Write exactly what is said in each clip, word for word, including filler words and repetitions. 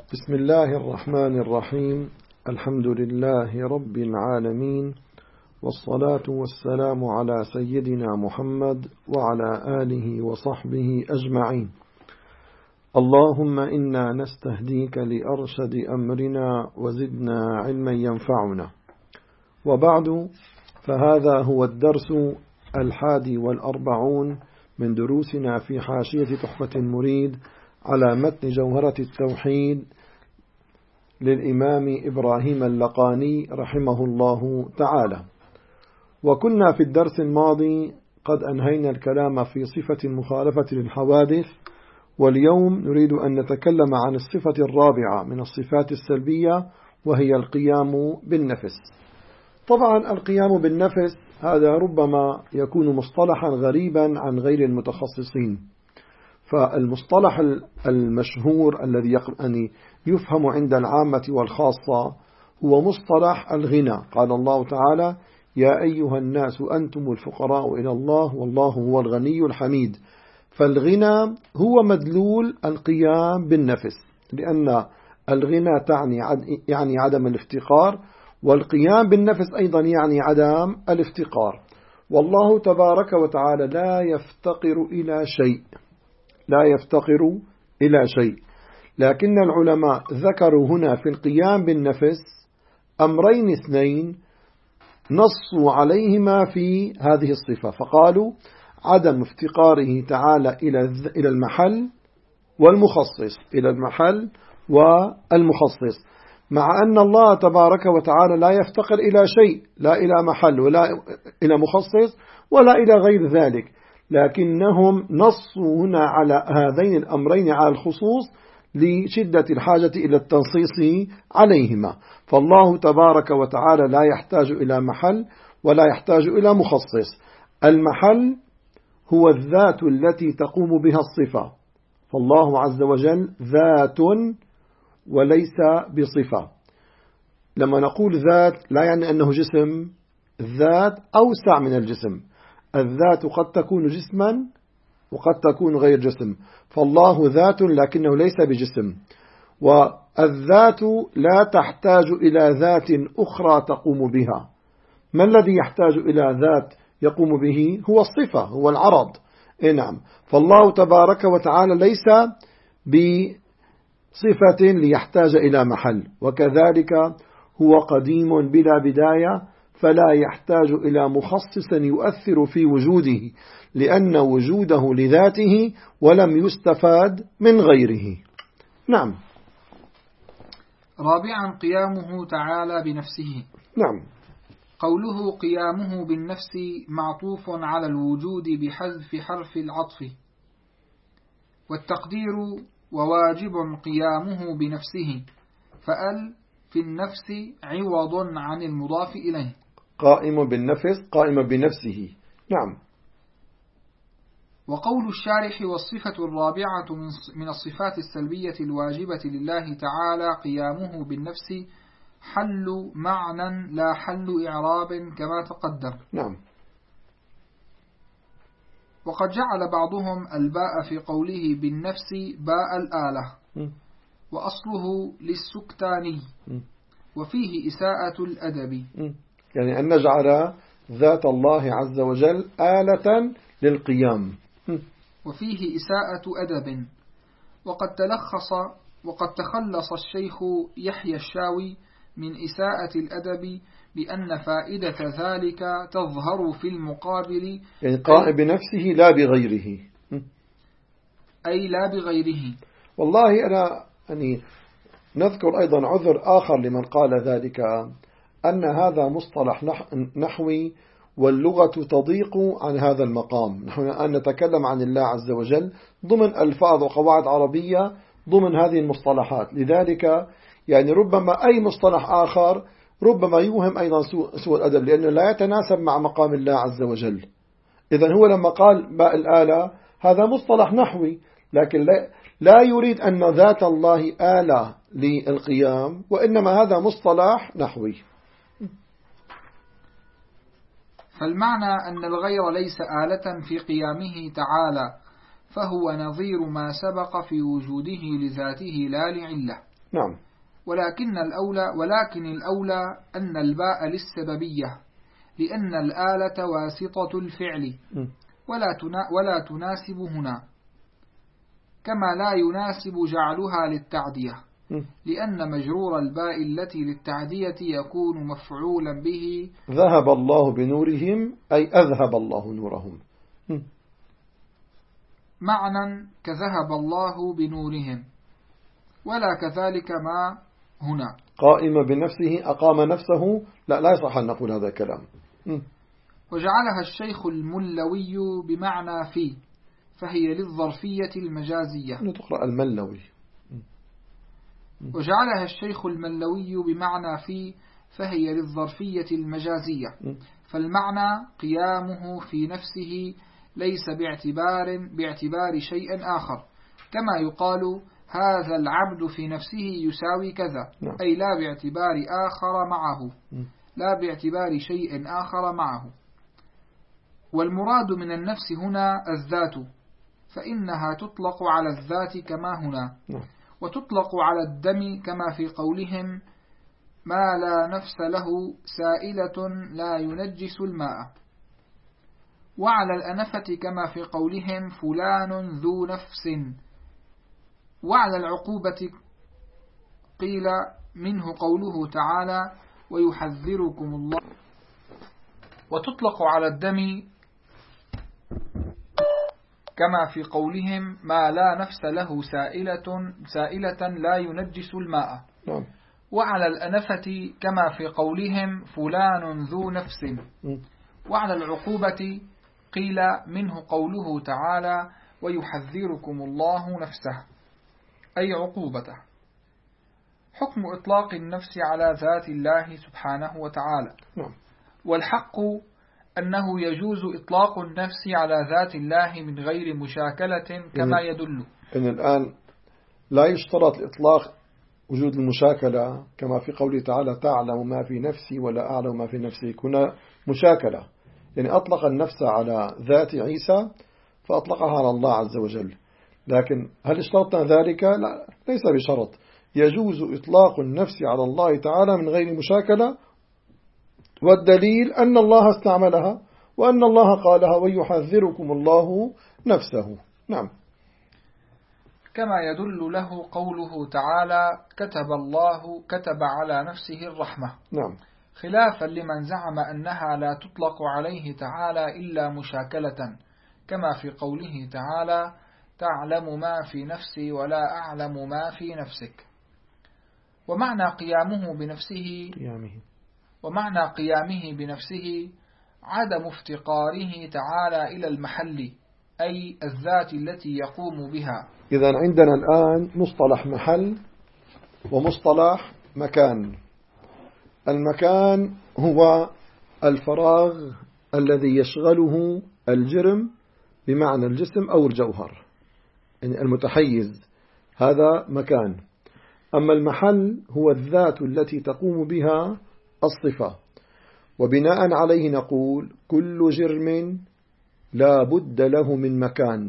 بسم الله الرحمن الرحيم. الحمد لله رب العالمين، والصلاة والسلام على سيدنا محمد وعلى آله وصحبه أجمعين. اللهم إنا نستهديك لأرشد أمرنا وزدنا علما ينفعنا. وبعد، فهذا هو الدرس الحادي والأربعون من دروسنا في حاشية تحفة المريد على متن جوهرة التوحيد للإمام إبراهيم اللقاني رحمه الله تعالى. وكنا في الدرس الماضي قد أنهينا الكلام في صفة المخالفة للحوادث، واليوم نريد أن نتكلم عن الصفة الرابعة من الصفات السلبية، وهي القيام بالنفس. طبعا القيام بالنفس هذا ربما يكون مصطلحا غريبا عن غير المتخصصين، فالمصطلح المشهور الذي يعني يفهم عند العامة والخاصة هو مصطلح الغنى. قال الله تعالى: يا أيها الناس أنتم الفقراء إلى الله والله هو الغني الحميد. فالغنى هو مدلول القيام بالنفس، لأن الغنى تعني يعني عدم الافتقار، والقيام بالنفس أيضا يعني عدم الافتقار. والله تبارك وتعالى لا يفتقر إلى شيء، لا يفتقر إلى شيء. لكن العلماء ذكروا هنا في القيام بالنفس أمرين اثنين نصوا عليهما في هذه الصفة، فقالوا: عدم افتقاره تعالى إلى المحل والمخصص، إلى المحل والمخصص، مع أن الله تبارك وتعالى لا يفتقر إلى شيء، لا إلى محل ولا إلى مخصص ولا إلى غير ذلك، لكنهم نصوا هنا على هذين الأمرين على الخصوص لشدة الحاجة إلى التنصيص عليهما. فالله تبارك وتعالى لا يحتاج إلى محل ولا يحتاج إلى مخصص. المحل هو الذات التي تقوم بها الصفة، فالله عز وجل ذات وليس بصفة. لما نقول ذات لا يعني أنه جسم، الذات أوسع من الجسم. الذات قد تكون جسما وقد تكون غير جسم، فالله ذات لكنه ليس بجسم. والذات لا تحتاج إلى ذات أخرى تقوم بها. ما الذي يحتاج إلى ذات يقوم به؟ هو الصفة، هو العرض. إيه نعم. فالله تبارك وتعالى ليس بصفة ليحتاج إلى محل، وكذلك هو قديم بلا بداية، فلا يحتاج إلى مخصص يؤثر في وجوده، لأن وجوده لذاته ولم يستفاد من غيره. نعم. رابعا، قيامه تعالى بنفسه. نعم. قوله قيامه بالنفس معطوف على الوجود بحذف حرف العطف، والتقدير وواجب قيامه بنفسه، فأل في النفس عوض عن المضاف إليه. قائم بالنفس، قائم بنفسه. نعم. وقول الشارح: والصفة الرابعة من الصفات السلبية الواجبة لله تعالى قيامه بالنفس، حل معنى لا حل إعراب كما تقدم. نعم. وقد جعل بعضهم الباء في قوله بالنفس باء الآلة، م. وأصله للسكتاني، م. وفيه إساءة الأدب، م. يعني أن نجعل ذات الله عز وجل آلة للقيام، م. وفيه إساءة أدب. وقد تلخص وقد تخلص الشيخ يحيى الشاوي من إساءة الأدب بأن فائدة ذلك تظهر في المقابل، يعني قائم بنفسه لا بغيره، أي لا بغيره. والله أنا يعني نذكر أيضا عذر آخر لمن قال ذلك، أن هذا مصطلح نحوي، واللغة تضيق عن هذا المقام. نحن الآن نتكلم عن الله عز وجل ضمن ألفاظ وقواعد عربية ضمن هذه المصطلحات، لذلك يعني ربما أي مصطلح آخر ربما يوهم أيضا سوء, سوء الأدب، لأنه لا يتناسب مع مقام الله عز وجل. إذن هو لما قال باء الآلة هذا مصطلح نحوي، لكن لا, لا يريد أن ذات الله آلة للقيام، وإنما هذا مصطلح نحوي. فالمعنى أن الغير ليس آلة في قيامه تعالى، فهو نظير ما سبق في وجوده لذاته لا لعلة. نعم. ولكن الأولى ولكن الأولى أن الباء للسببية، لأن الآلة واسطة الفعل ولا ولا تناسب هنا، كما لا يناسب جعلها للتعدية، لأن مجرور الباء التي للتعدية يكون مفعولا به. ذهب الله بنورهم أي أذهب الله نورهم، معنى كذهب الله بنورهم، ولا كذلك ما هنا. قائمة بنفسه أقام نفسه، لا لا يصح أن نقول هذا الكلام. وجعلها الشيخ الملوي بمعنى في، فهي للظرفية المجازية. تقرأ الملوي. وجعلها الشيخ الملوي بمعنى في، فهي للظرفية المجازية، فالمعنى قيامه في نفسه ليس باعتبار باعتبار شيء آخر، كما يقال هذا العبد في نفسه يساوي كذا، أي لا باعتبار آخر معه، لا باعتبار شيء آخر معه. والمراد من النفس هنا الذات، فإنها تطلق على الذات كما هنا، وتطلق على الدم كما في قولهم ما لا نفس له سائلة لا ينجس الماء، وعلى الأنفة كما في قولهم فلان ذو نفس، وعلى العقوبة قيل منه قوله تعالى ويحذركم الله. وتطلق على الدم كما في قولهم ما لا نفس له سائلة, سائلة لا ينجس الماء. وعلى الأنفة كما في قولهم فلان ذو نفس. وعلى العقوبة قيل منه قوله تعالى ويحذركم الله نفسه، أي عقوبته. حكم إطلاق النفس على ذات الله سبحانه وتعالى. والحق أنه يجوز إطلاق النفس على ذات الله من غير مشاكلة كما يدل. إن الآن لا يشترط الإطلاق وجود المشاكلة، كما في قوله تعالى تعلم ما في نفسي ولا أعلم ما في نفسك. هنا مشاكلة، يعني أطلق النفس على ذات عيسى فأطلقها على الله عز وجل، لكن هل اشترطنا ذلك؟ لا، ليس بشرط. يجوز إطلاق النفس على الله تعالى من غير مشاكلة، والدليل أن الله استعملها وأن الله قالها ويحذركم الله نفسه. نعم. كما يدل له قوله تعالى كتب الله كتب على نفسه الرحمة. نعم. خلافا لمن زعم أنها لا تطلق عليه تعالى إلا مشاكلة، كما في قوله تعالى تعلم ما في نفسي ولا أعلم ما في نفسك. ومعنى قيامه بنفسه قيامه ومعنى قيامه بنفسه عدم افتقاره تعالى إلى المحل، أي الذات التي يقوم بها. إذن عندنا الآن مصطلح محل ومصطلح مكان. المكان هو الفراغ الذي يشغله الجرم بمعنى الجسم أو الجوهر، يعني المتحيز، هذا مكان. أما المحل هو الذات التي تقوم بها الصفة، وبناء عليه نقول كل جرم لا بد له من مكان،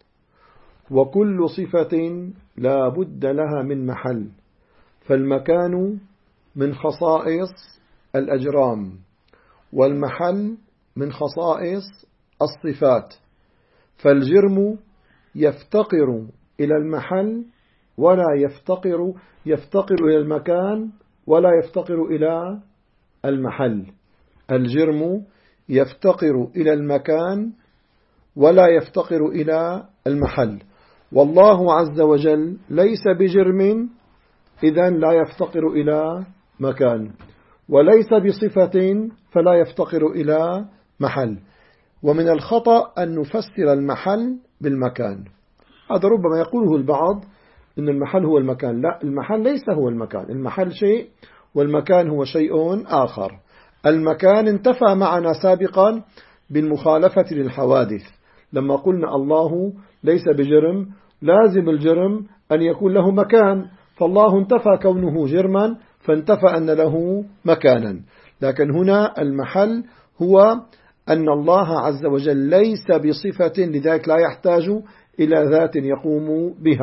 وكل صفة لا بد لها من محل. فالمكان من خصائص الأجرام، والمحل من خصائص الصفات. فالجرم يفتقر إلى المحل ولا يفتقر يفتقر إلى المكان ولا يفتقر إلى المحل. الجرم يفتقر إلى المكان ولا يفتقر إلى المحل، والله عز وجل ليس بجرم، إذن لا يفتقر إلى مكان، وليس بصفة فلا يفتقر إلى محل. ومن الخطأ أن نفسر المحل بالمكان، هذا ربما يقوله البعض إن المحل هو المكان. لا، المحل ليس هو المكان، المحل شيء والمكان هو شيء آخر. المكان انتفى معنا سابقا بالمخالفة للحوادث، لما قلنا الله ليس بجرم، لازم الجرم أن يكون له مكان، فالله انتفى كونه جرما فانتفى أن له مكانا. لكن هنا المحل هو أن الله عز وجل ليس بصفة، لذلك لا يحتاج إلى ذات يقوم بها.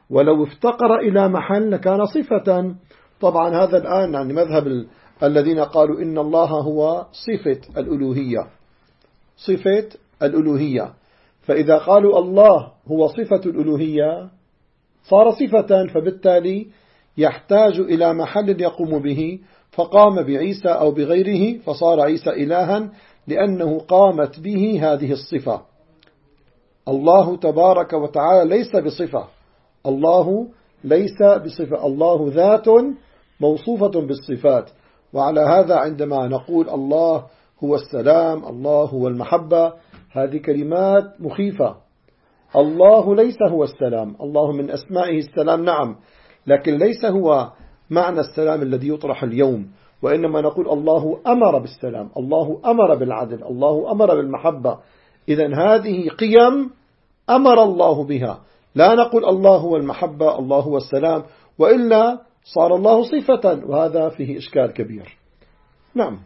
ولو افتقر إلى محل لكان صفة. طبعا هذا الآن يعني مذهب ال... الذين قالوا إن الله هو صفة الألوهية، صفة الألوهية، فإذا قالوا الله هو صفة الألوهية صار صفة، فبالتالي يحتاج إلى محل يقوم به، فقام بعيسى أو بغيره فصار عيسى إلها لأنه قامت به هذه الصفة. الله تبارك وتعالى ليس بصفة، الله ليس بصفة، الله ذات موصوفة بالصفات. وعلى هذا عندما نقول الله هو السلام، الله هو المحبة، هذه كلمات مخيفة. الله ليس هو السلام، الله من أسمائه السلام نعم، لكن ليس هو معنى السلام الذي يطرح اليوم، وإنما نقول الله أمر بالسلام، الله أمر بالعدل، الله أمر بالمحبة. إذن هذه قيم أمر الله بها، لا نقول الله هو المحبة الله هو السلام، وإلا صار الله صفة، وهذا فيه إشكال كبير. نعم.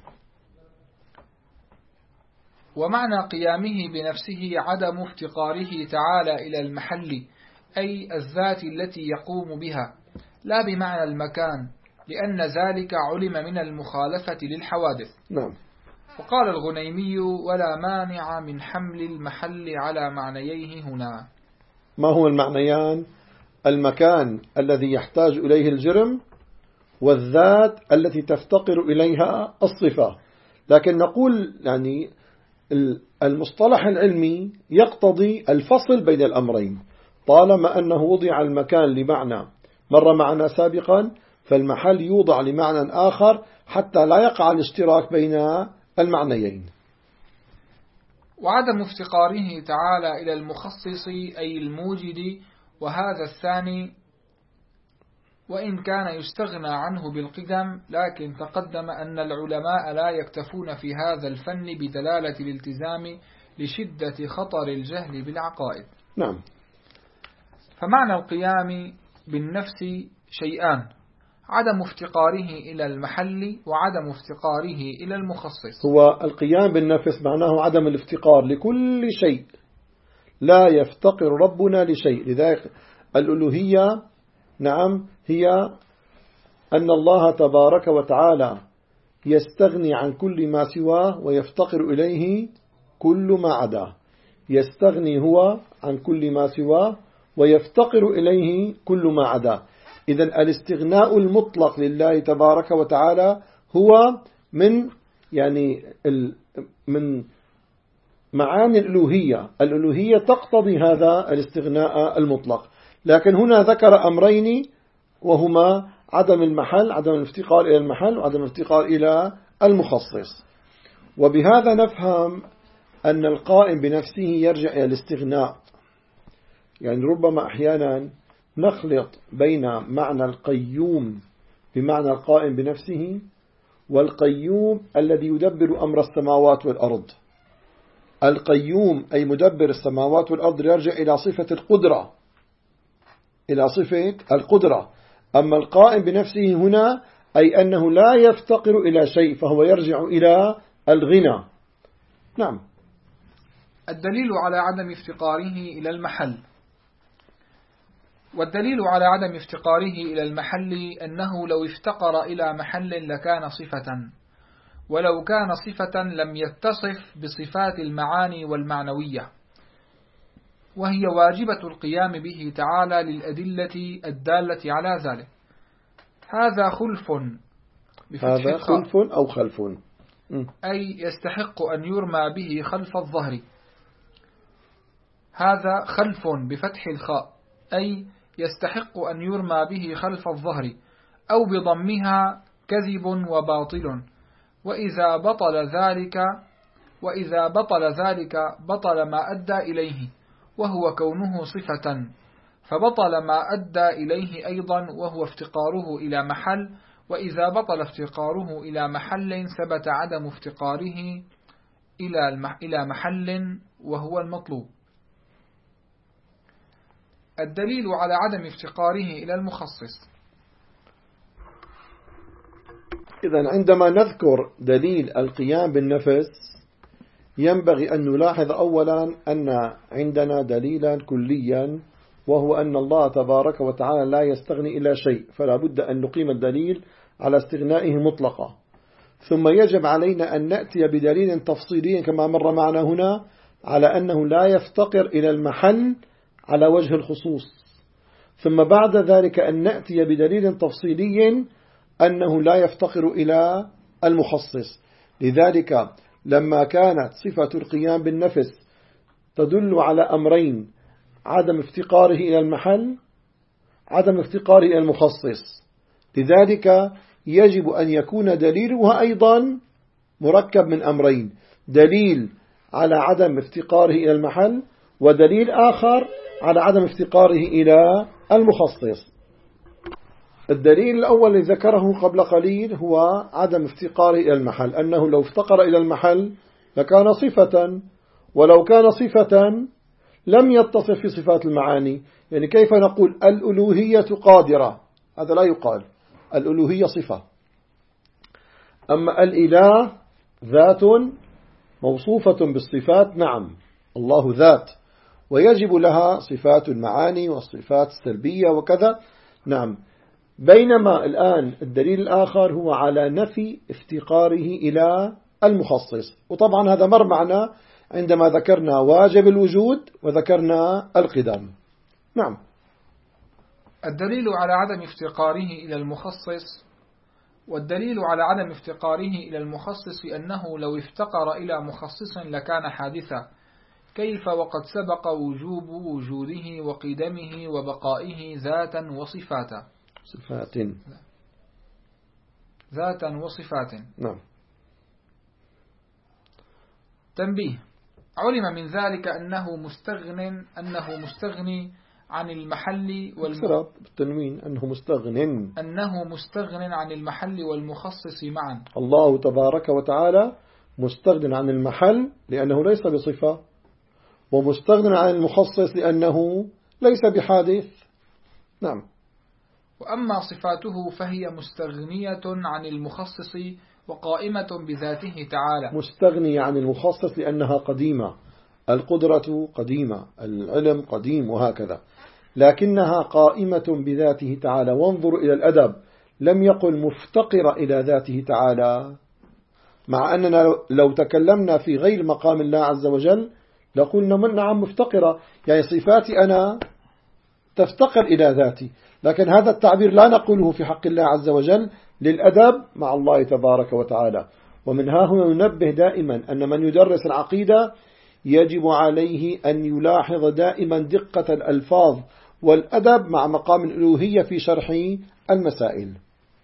ومعنى قيامه بنفسه عدم افتقاره تعالى إلى المحل، أي الذات التي يقوم بها، لا بمعنى المكان، لأن ذلك علم من المخالفة للحوادث. نعم. وقال الغنيمي: ولا مانع من حمل المحل على معنييه هنا. ما هو المعنيان؟ المكان الذي يحتاج إليه الجرم، والذات التي تفتقر إليها الصفة. لكن نقول يعني المصطلح العلمي يقتضي الفصل بين الأمرين، طالما أنه وضع المكان لمعنى مر معنا سابقا، فالمحل يوضع لمعنى آخر حتى لا يقع الاشتراك بين المعنيين. وعدم افتقاره تعالى إلى المخصص أي الموجد، وهذا الثاني وإن كان يستغنى عنه بالقدم، لكن تقدم أن العلماء لا يكتفون في هذا الفن بدلالة الالتزام لشدة خطر الجهل بالعقائد. نعم. فمعنى القيام بالنفس شيئان: عدم افتقاره إلى المحل، وعدم افتقاره إلى المخصص. هو القيام بالنفس معناه عدم الافتقار لكل شيء، لا يفتقر ربنا لشيء. لذلك الألوهية نعم هي أن الله تبارك وتعالى يستغني عن كل ما سواه ويفتقر إليه كل ما عداه، يستغني هو عن كل ما سواه ويفتقر إليه كل ما عداه. إذن الاستغناء المطلق لله تبارك وتعالى هو من يعني من معاني الألوهية. الألوهية تقتضي هذا الاستغناء المطلق، لكن هنا ذكر أمرين وهما عدم المحل، عدم الافتقار إلى المحل، وعدم الافتقار إلى المخصص. وبهذا نفهم أن القائم بنفسه يرجع إلى الاستغناء. يعني ربما أحيانا نخلط بين معنى القيوم بمعنى القائم بنفسه، والقيوم الذي يدبر أمر السماوات والأرض. القيوم أي مدبر السماوات والأرض يرجع إلى صفة القدرة، إلى صفة القدرة. أما القائم بنفسه هنا أي أنه لا يفتقر إلى شيء، فهو يرجع إلى الغنى. نعم. الدليل على عدم افتقاره إلى المحل. والدليل على عدم افتقاره إلى المحل أنه لو افتقر إلى محل لكان صفة، ولو كان صفة لم يتصف بصفات المعاني والمعنوية، وهي واجبة القيام به تعالى للأدلة الدالة على ذلك. هذا خلف هذا خلف أو خلف أي يستحق أن يرمى به خلف الظهر. هذا خلف بفتح الخاء أي يستحق أن يرمى به خلف الظهر، أو بضمها كذب وباطل. وإذا بطل ذلك وإذا بطل ذلك بطل ما أدى إليه، وهو كونه صفة، فبطل ما أدى إليه أيضا وهو افتقاره إلى محل. وإذا بطل افتقاره إلى محل ثبت عدم افتقاره إلى محل وهو المطلوب. الدليل على عدم افتقاره إلى المخصص. إذن عندما نذكر دليل القيام بالنفس ينبغي أن نلاحظ أولا أن عندنا دليلا كليا وهو أن الله تبارك وتعالى لا يستغني إلى شيء، فلا بد أن نقيم الدليل على استغنائه مطلقا. ثم يجب علينا أن نأتي بدليل تفصيلي كما مر معنا هنا على أنه لا يفتقر إلى المحل على وجه الخصوص، ثم بعد ذلك أن نأتي بدليل تفصيلي أنه لا يفتقر إلى المخصص. لذلك لما كانت صفة القيام بالنفس تدل على أمرين: عدم افتقاره إلى المحل، عدم افتقاره إلى المخصص، لذلك يجب أن يكون دليلها أيضا مركب من أمرين: دليل على عدم افتقاره إلى المحل، ودليل آخر على عدم افتقاره إلى المخصص. الدليل الأول الذي ذكره قبل قليل هو عدم افتقاره إلى المحل، أنه لو افتقر إلى المحل لكان صفة، ولو كان صفة لم يتصف في صفات المعاني. يعني كيف نقول الألوهية قادرة؟ هذا لا يقال، الألوهية صفة. أما الإله ذات موصوفة بالصفات، نعم الله ذات ويجب لها صفات المعاني والصفات السلبية وكذا، نعم. بينما الآن الدليل الآخر هو على نفي افتقاره إلى المخصص، وطبعا هذا مر معنا عندما ذكرنا واجب الوجود وذكرنا القدم. نعم. الدليل على عدم افتقاره إلى المخصص، والدليل على عدم افتقاره إلى المخصص أنه لو افتقر إلى مخصص لكان حادثا، كيف وقد سبق وجوب وجوده وقدمه وبقائه ذاتا وصفاتا. صفات ذاتا وصفات. نعم. تنبيه: علم من ذلك أنه مستغن أنه مستغني عن المحل والمخصص، بالتنوين أنه مستغن أنه مستغن عن المحل والمخصص معا. الله تبارك وتعالى مستغن عن المحل لأنه ليس بصفة، ومستغن عن المخصص لأنه ليس بحادث. نعم. وأما صفاته فهي مستغنية عن المخصص وقائمة بذاته تعالى. مستغني عن المخصص لأنها قديمة، القدرة قديمة، العلم قديم وهكذا، لكنها قائمة بذاته تعالى. وانظر إلى الأدب، لم يقل مفتقر إلى ذاته تعالى، مع أننا لو تكلمنا في غير مقام الله عز وجل لقلنا من نعم مفتقرة، يعني صفاتي أنا تفتقر إلى ذاتي، لكن هذا التعبير لا نقوله في حق الله عز وجل للأدب مع الله تبارك وتعالى. ومن ها هنا ننبه دائما أن من يدرس العقيدة يجب عليه أن يلاحظ دائما دقة الألفاظ والأدب مع مقام الألوهية في شرح المسائل.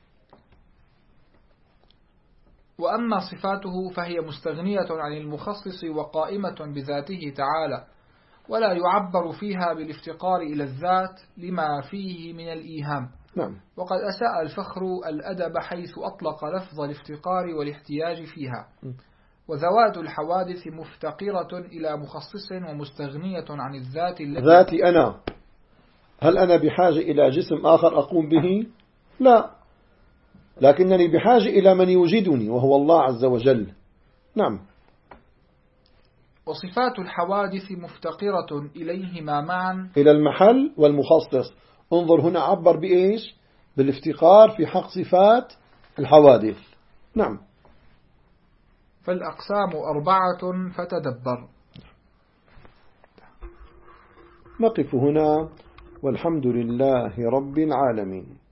وأما صفاته فهي مستغنية عن المخصص وقائمة بذاته تعالى، ولا يعبر فيها بالافتقار إلى الذات لما فيه من الإيهام. نعم. وقد أساء الفخر الأدب حيث أطلق لفظ الافتقار والاحتياج فيها. وذوات الحوادث مفتقرة إلى مخصص ومستغنية عن الذات التي ذاتي أنا، هل أنا بحاجة إلى جسم آخر أقوم به؟ لا، لكنني بحاجة إلى من يوجدني وهو الله عز وجل. نعم. وصفات الحوادث مفتقرة إليهما معا، إلى المحل والمخصص. انظر هنا عبر بإيش؟ بالافتقار في حق صفات الحوادث. نعم. فالأقسام أربعة فتدبر. نقف هنا والحمد لله رب العالمين.